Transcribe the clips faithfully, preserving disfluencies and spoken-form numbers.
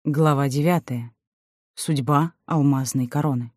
Глава девятая. Судьба алмазной короны.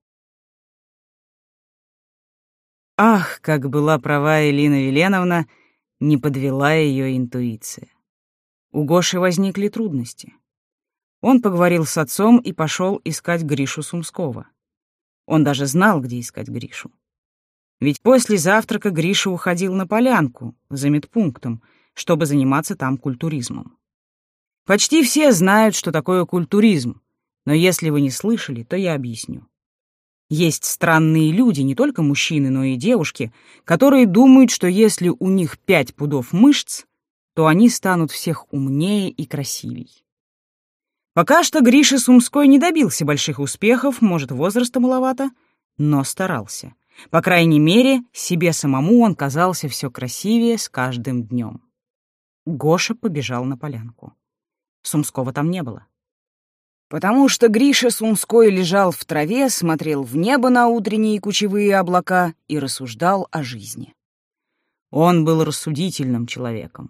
Ах, как была права Элина Веленовна, не подвела ее интуиция. У Гоши возникли трудности. Он поговорил с отцом и пошел искать Гришу Сумского. Он даже знал, где искать Гришу. Ведь после завтрака Гриша уходил на полянку за медпунктом, чтобы заниматься там культуризмом. Почти все знают, что такое культуризм, но если вы не слышали, то я объясню. Есть странные люди, не только мужчины, но и девушки, которые думают, что если у них пять пудов мышц, то они станут всех умнее и красивей. Пока что Гриша Сумской не добился больших успехов, может, возраста маловато, но старался. По крайней мере, себе самому он казался все красивее с каждым днем. Гоша побежал на полянку. Сумского там не было. Потому что Гриша Сумской лежал в траве, смотрел в небо на утренние кучевые облака и рассуждал о жизни. Он был рассудительным человеком.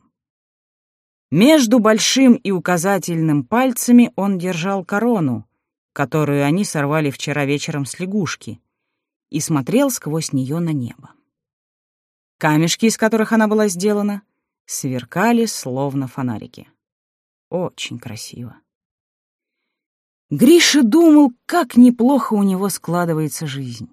Между большим и указательным пальцами он держал корону, которую они сорвали вчера вечером с лягушки, и смотрел сквозь нее на небо. Камешки, из которых она была сделана, сверкали словно фонарики. Очень красиво. Гриша думал, как неплохо у него складывается жизнь.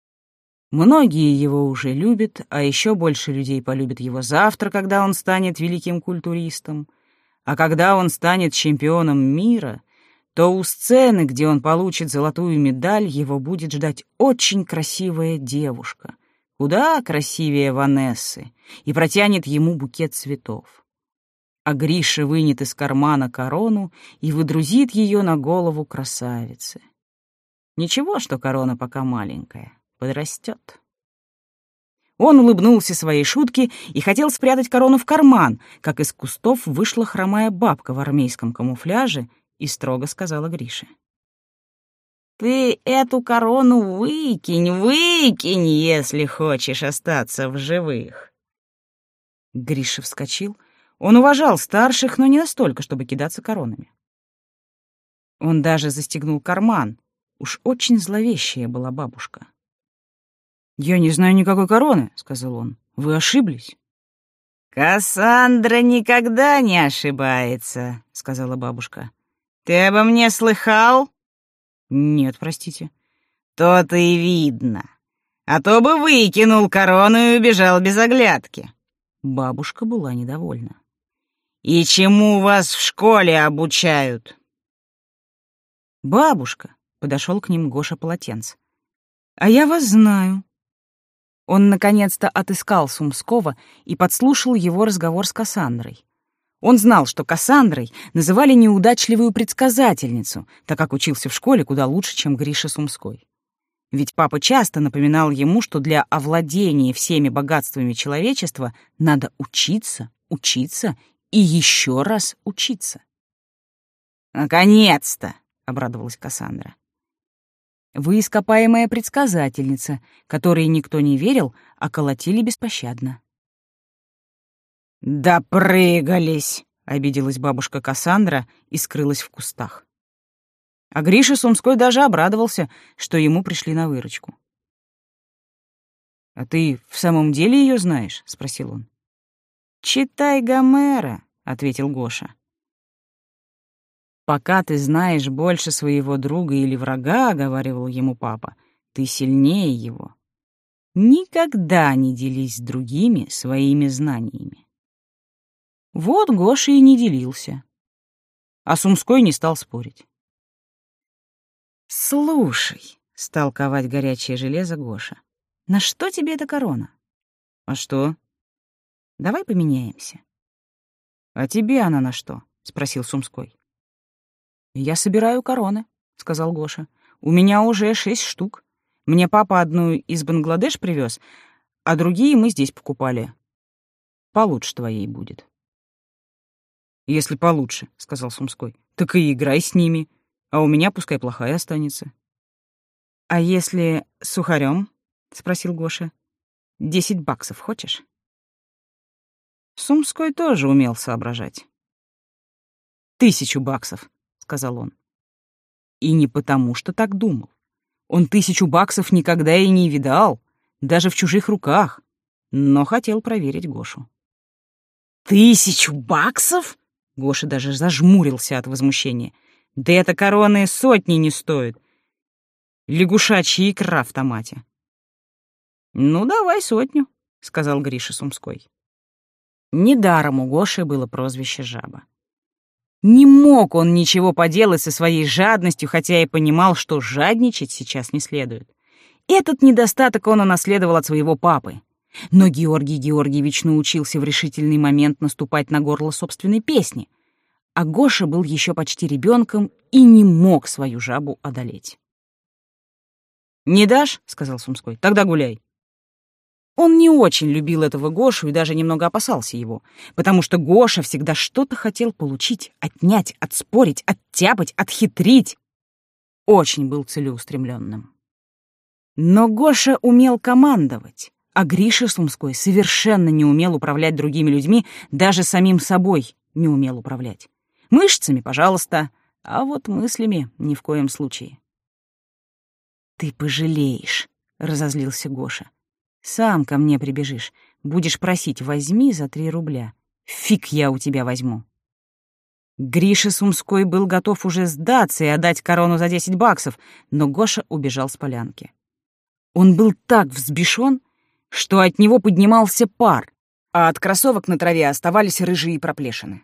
Многие его уже любят, а еще больше людей полюбят его завтра, когда он станет великим культуристом. А когда он станет чемпионом мира, то у сцены, где он получит золотую медаль, его будет ждать очень красивая девушка, куда красивее Ванессы, и протянет ему букет цветов. А Гриша вынет из кармана корону и выдрузит ее на голову красавицы. Ничего, что корона пока маленькая, подрастет. Он улыбнулся своей шутке и хотел спрятать корону в карман, как из кустов вышла хромая бабка в армейском камуфляже и строго сказала Грише: «Ты эту корону выкинь, выкинь, если хочешь остаться в живых». Гриша вскочил. Он уважал старших, но не настолько, чтобы кидаться коронами. Он даже застегнул карман. Уж очень зловещая была бабушка. «Я не знаю никакой короны», — сказал он. «Вы ошиблись». «Кассандра никогда не ошибается», — сказала бабушка. «Ты обо мне слыхал?» «Нет, простите». «То-то и видно. А то бы выкинул корону и убежал без оглядки». Бабушка была недовольна. «И чему вас в школе обучают?» «Бабушка», — подошел к ним Гоша Полотенц, — «а я вас знаю». Он наконец-то отыскал Сумского и подслушал его разговор с Кассандрой. Он знал, что Кассандрой называли неудачливую предсказательницу, так как учился в школе куда лучше, чем Гриша Сумской. Ведь папа часто напоминал ему, что для овладения всеми богатствами человечества надо учиться, учиться и еще раз учиться. «Наконец-то!» — обрадовалась Кассандра. «Вы ископаемая предсказательница, которой никто не верил, а колотили беспощадно». «Допрыгались!» — обиделась бабушка Кассандра и скрылась в кустах. А Гриша Сумской даже обрадовался, что ему пришли на выручку. «А ты в самом деле ее знаешь?» — спросил он. «Читай Гомера», — ответил Гоша. «Пока ты знаешь больше своего друга или врага, — говаривал ему папа, — ты сильнее его. Никогда не делись с другими своими знаниями». Вот Гоша и не делился. А Сумской не стал спорить. «Слушай», — стал ковать горячее железо Гоша, — «на что тебе эта корона?» «А что?» «Давай поменяемся». «А тебе она на что?» — спросил Сумской. «Я собираю короны», — сказал Гоша. «У меня уже шесть штук. Мне папа одну из Бангладеш привез, а другие мы здесь покупали. Получше твоей будет». «Если получше», — сказал Сумской, — «так и играй с ними, а у меня пускай плохая останется». «А если сухарем?» — спросил Гоша. «Десять баксов хочешь?» Сумской тоже умел соображать. «Тысячу баксов», — сказал он. И не потому, что так думал. Он тысячу баксов никогда и не видал, даже в чужих руках, но хотел проверить Гошу. «Тысячу баксов?» Гоша даже зажмурился от возмущения. «Да это короны сотни не стоит. Лягушачья икра в томате». «Ну, давай сотню», — сказал Гриша Сумской. Недаром у Гоши было прозвище «Жаба». Не мог он ничего поделать со своей жадностью, хотя и понимал, что жадничать сейчас не следует. Этот недостаток он унаследовал от своего папы. Но Георгий Георгиевич научился в решительный момент наступать на горло собственной песни, а Гоша был еще почти ребенком и не мог свою жабу одолеть. «Не дашь?» — сказал Сумской. «Тогда гуляй». Он не очень любил этого Гошу и даже немного опасался его, потому что Гоша всегда что-то хотел получить, отнять, отспорить, оттяпать, отхитрить. Очень был целеустремленным. Но Гоша умел командовать, а Гриша Сумской совершенно не умел управлять другими людьми, даже самим собой не умел управлять. Мышцами, пожалуйста, а вот мыслями ни в коем случае. «Ты пожалеешь», — разозлился Гоша. «Сам ко мне прибежишь, будешь просить, возьми за три рубля. Фиг я у тебя возьму». Гриша Сумской был готов уже сдаться и отдать корону за десять баксов, но Гоша убежал с полянки. Он был так взбешен, что от него поднимался пар, а от кроссовок на траве оставались рыжие проплешины.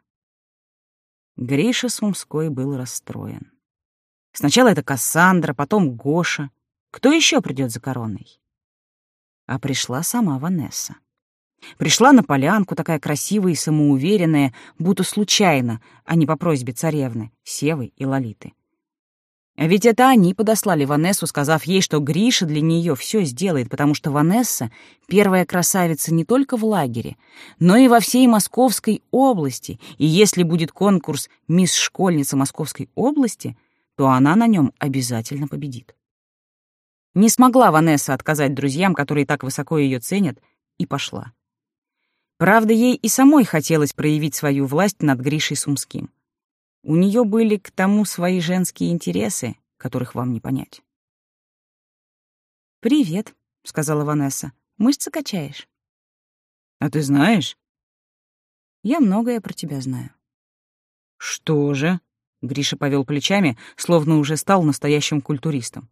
Гриша Сумской был расстроен. Сначала это Кассандра, потом Гоша. Кто еще придет за короной? А пришла сама Ванесса. Пришла на полянку, такая красивая и самоуверенная, будто случайно, а не по просьбе царевны, Севы и Лолиты. А ведь это они подослали Ванессу, сказав ей, что Гриша для нее все сделает, потому что Ванесса — первая красавица не только в лагере, но и во всей Московской области, и если будет конкурс «Мисс-школьница Московской области», то она на нем обязательно победит. Не смогла Ванесса отказать друзьям, которые так высоко ее ценят, и пошла. Правда, ей и самой хотелось проявить свою власть над Гришей Сумским. У нее были к тому свои женские интересы, которых вам не понять. «Привет», — сказала Ванесса. «Мышцы качаешь?» «А ты знаешь?» «Я многое про тебя знаю». «Что же?» — Гриша повел плечами, словно уже стал настоящим культуристом.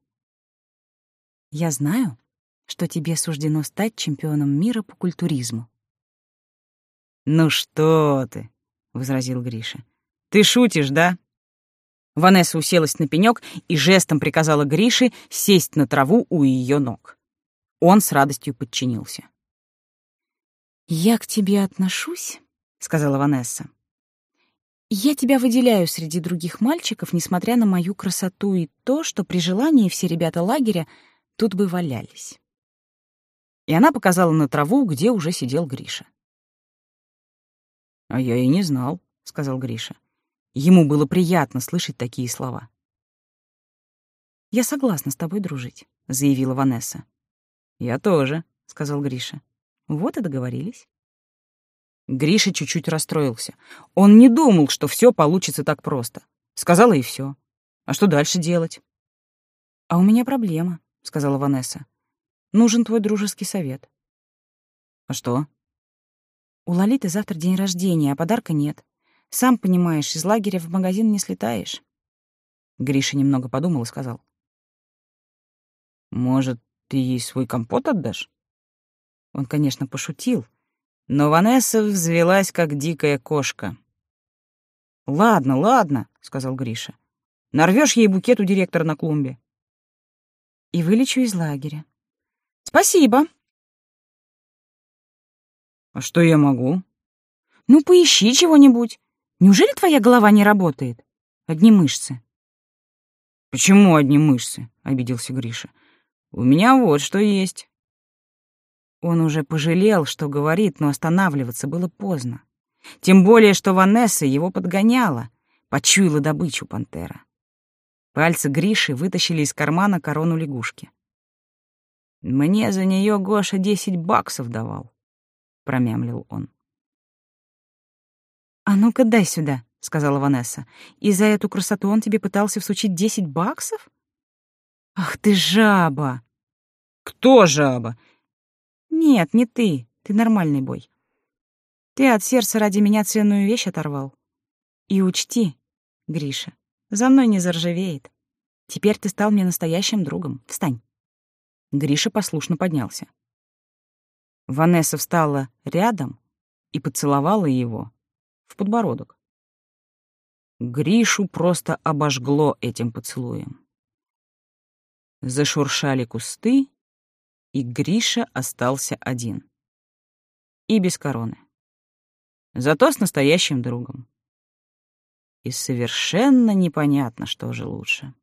«Я знаю, что тебе суждено стать чемпионом мира по культуризму». «Ну что ты», — возразил Гриша. «Ты шутишь, да?» Ванесса уселась на пенёк и жестом приказала Грише сесть на траву у ее ног. Он с радостью подчинился. «Я к тебе отношусь», — сказала Ванесса. «Я тебя выделяю среди других мальчиков, несмотря на мою красоту и то, что при желании все ребята лагеря тут бы валялись». И она показала на траву, где уже сидел Гриша. «А я и не знал», — сказал Гриша. Ему было приятно слышать такие слова. «Я согласна с тобой дружить», — заявила Ванесса. «Я тоже», — сказал Гриша. «Вот и договорились». Гриша чуть-чуть расстроился. Он не думал, что все получится так просто. Сказала и все. А что дальше делать? «А у меня проблема», — сказала Ванесса. «Нужен твой дружеский совет». «А что?» «У Лолиты завтра день рождения, а подарка нет. Сам понимаешь, из лагеря в магазин не слетаешь». Гриша немного подумал и сказал. «Может, ты ей свой компот отдашь?» Он, конечно, пошутил, но Ванесса взвелась, как дикая кошка. «Ладно, ладно», — сказал Гриша. «Нарвёшь ей букет у директора на клумбе». «И вылечу из лагеря». «Спасибо». «А что я могу?» «Ну, поищи чего-нибудь. Неужели твоя голова не работает? Одни мышцы». «Почему одни мышцы?» — обиделся Гриша. «У меня вот что есть». Он уже пожалел, что говорит, но останавливаться было поздно. Тем более, что Ванесса его подгоняла, почуяла добычу пантера. Пальцы Гриши вытащили из кармана корону лягушки. «Мне за нее Гоша десять баксов давал», — промямлил он. «А ну-ка дай сюда», — сказала Ванесса. «И за эту красоту он тебе пытался всучить десять баксов? Ах ты жаба!» «Кто жаба?» «Нет, не ты. Ты нормальный бой. Ты от сердца ради меня ценную вещь оторвал. И учти, Гриша, за мной не заржавеет. Теперь ты стал мне настоящим другом. Встань». Гриша послушно поднялся. Ванесса встала рядом и поцеловала его в подбородок. Гришу просто обожгло этим поцелуем. Зашуршали кусты, и Гриша остался один. И без короны. Зато с настоящим другом. И совершенно непонятно, что же лучше.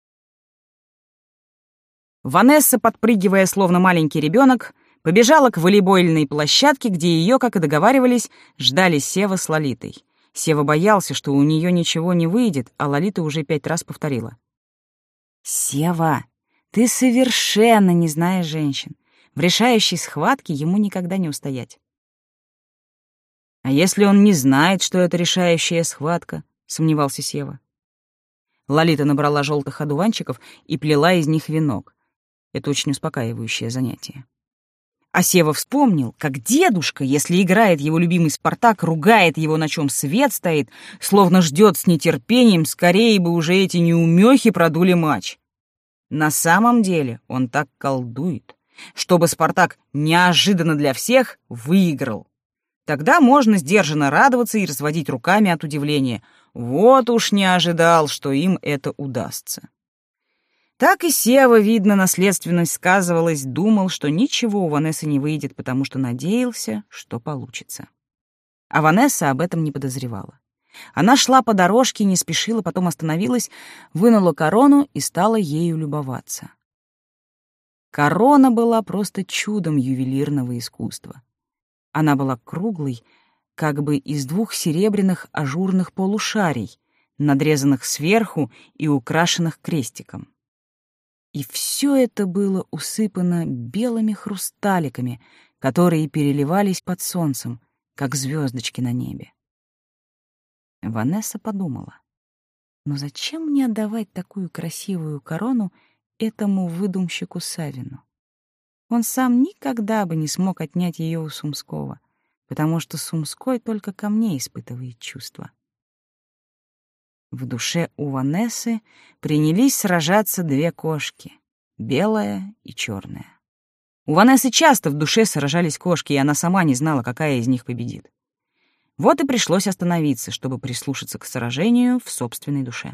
Ванесса, подпрыгивая, словно маленький ребенок, побежала к волейбольной площадке, где ее, как и договаривались, ждали Сева с Лолитой. Сева боялся, что у нее ничего не выйдет, а Лолита уже пять раз повторила. «Сева, ты совершенно не знаешь женщин. В решающей схватке ему никогда не устоять». «А если он не знает, что это решающая схватка?» — сомневался Сева. Лолита набрала желтых одуванчиков и плела из них венок. Это очень успокаивающее занятие. А Сева вспомнил, как дедушка, если играет его любимый «Спартак», ругает его, на чем свет стоит, словно ждет с нетерпением, скорее бы уже эти неумехи продули матч. На самом деле он так колдует, чтобы «Спартак» неожиданно для всех выиграл. Тогда можно сдержанно радоваться и разводить руками от удивления. Вот уж не ожидал, что им это удастся. Так и Сева, видно, наследственность сказывалась, думал, что ничего у Ванессы не выйдет, потому что надеялся, что получится. А Ванесса об этом не подозревала. Она шла по дорожке, не спешила, потом остановилась, вынула корону и стала ею любоваться. Корона была просто чудом ювелирного искусства. Она была круглой, как бы из двух серебряных ажурных полушарий, надрезанных сверху и украшенных крестиком. И все это было усыпано белыми хрусталиками, которые переливались под солнцем, как звездочки на небе. Ванесса подумала, но зачем мне отдавать такую красивую корону этому выдумщику Савину? Он сам никогда бы не смог отнять ее у Сумского, потому что Сумской только ко мне испытывает чувства. В душе у Ванессы принялись сражаться две кошки — белая и черная. У Ванессы часто в душе сражались кошки, и она сама не знала, какая из них победит. Вот и пришлось остановиться, чтобы прислушаться к сражению в собственной душе.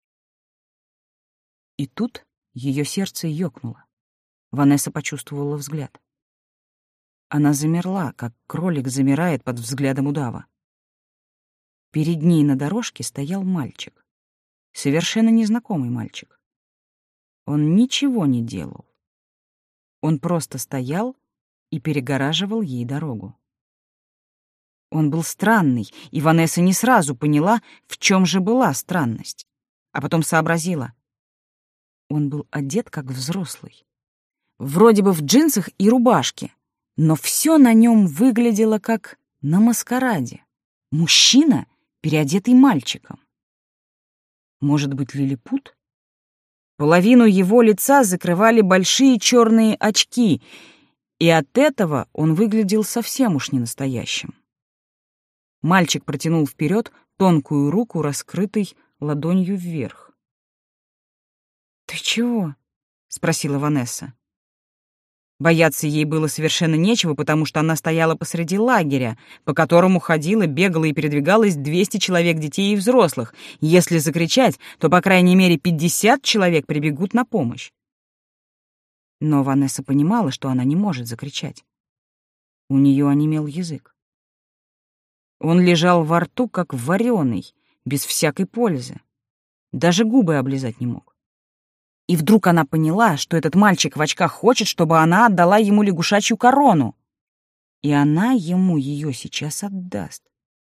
И тут ее сердце ёкнуло. Ванесса почувствовала взгляд. Она замерла, как кролик замирает под взглядом удава. Перед ней на дорожке стоял мальчик. Совершенно незнакомый мальчик. Он ничего не делал. Он просто стоял и перегораживал ей дорогу. Он был странный, и Ванесса не сразу поняла, в чем же была странность. А потом сообразила. Он был одет как взрослый. Вроде бы в джинсах и рубашке, но все на нем выглядело как на маскараде. Мужчина, переодетый мальчиком. Может быть, лилипут? Половину его лица закрывали большие черные очки, и от этого он выглядел совсем уж не настоящим. Мальчик протянул вперед тонкую руку, раскрытой ладонью вверх. «Ты чего?» — спросила Ванесса. Бояться ей было совершенно нечего, потому что она стояла посреди лагеря, по которому ходила, бегала и передвигалось двести человек детей и взрослых. Если закричать, то, по крайней мере, пятьдесят человек прибегут на помощь. Но Ванесса понимала, что она не может закричать. У нее онемел язык. Он лежал во рту, как вареный, без всякой пользы. Даже губы облизать не мог. И вдруг она поняла, что этот мальчик в очках хочет, чтобы она отдала ему лягушачью корону. И она ему ее сейчас отдаст.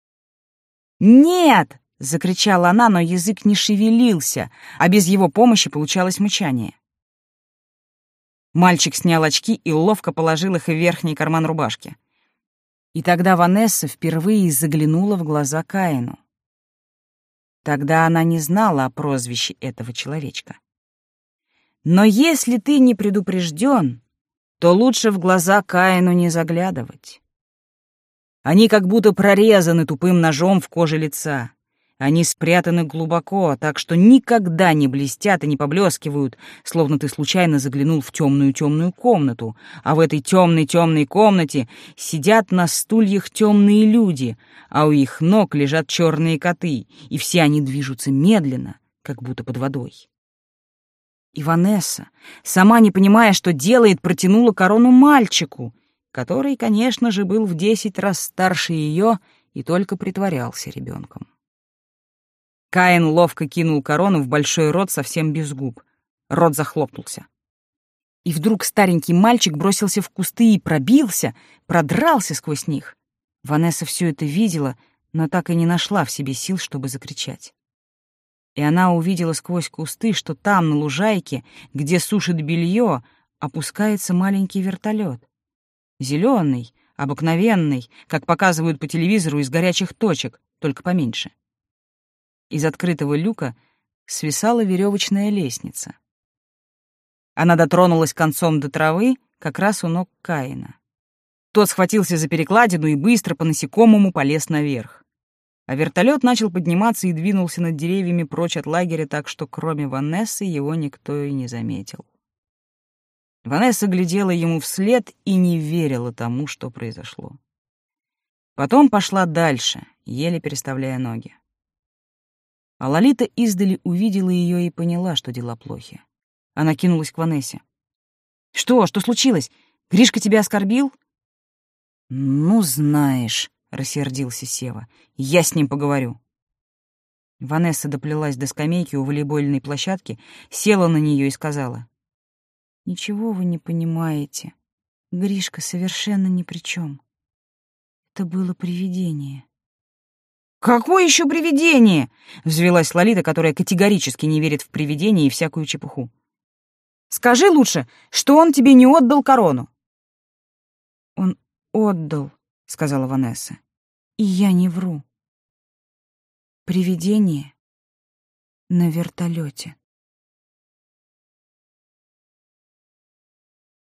«Нет!» — закричала она, но язык не шевелился, а без его помощи получалось мычание. Мальчик снял очки и ловко положил их в верхний карман рубашки. И тогда Ванесса впервые заглянула в глаза Каину. Тогда она не знала о прозвище этого человечка. Но если ты не предупрежден, то лучше в глаза Каину не заглядывать. Они как будто прорезаны тупым ножом в коже лица. Они спрятаны глубоко, так что никогда не блестят и не поблескивают, словно ты случайно заглянул в темную-темную комнату, а в этой темной-темной комнате сидят на стульях темные люди, а у их ног лежат черные коты, и все они движутся медленно, как будто под водой. И Ванесса, сама не понимая, что делает, протянула корону мальчику, который, конечно же, был в десять раз старше ее и только притворялся ребенком. Каин ловко кинул корону в большой рот совсем без губ. Рот захлопнулся. И вдруг старенький мальчик бросился в кусты и пробился, продрался сквозь них. Ванесса все это видела, но так и не нашла в себе сил, чтобы закричать. И она увидела сквозь кусты, что там, на лужайке, где сушит белье, опускается маленький вертолет. Зеленый, обыкновенный, как показывают по телевизору из горячих точек, только поменьше. Из открытого люка свисала веревочная лестница. Она дотронулась концом до травы, как раз у ног Каина. Тот схватился за перекладину и быстро по насекомому полез наверх. А вертолет начал подниматься и двинулся над деревьями прочь от лагеря, так что кроме Ванессы его никто и не заметил. Ванесса глядела ему вслед и не верила тому, что произошло. Потом пошла дальше, еле переставляя ноги. А Лолита издали увидела ее и поняла, что дела плохи. Она кинулась к Ванессе. «Что? Что случилось? Гришка тебя оскорбил?» «Ну, знаешь», — рассердился Сева, — «я с ним поговорю». Ванесса доплелась до скамейки у волейбольной площадки, села на нее и сказала: «Ничего вы не понимаете. Гришка совершенно ни при чем. Это было привидение». «Какое еще привидение?» — взвилась Лолита, которая категорически не верит в привидения и всякую чепуху. «Скажи лучше, что он тебе не отдал корону». «Он отдал», — сказала Ванесса, — «и я не вру. Привидение на вертолете».